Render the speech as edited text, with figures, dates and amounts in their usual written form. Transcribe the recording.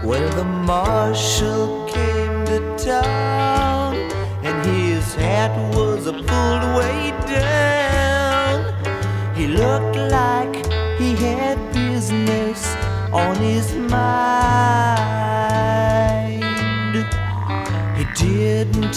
Well, the marshal came to town, and his hat was pulled way down. He looked like he had business on his mind. He didn't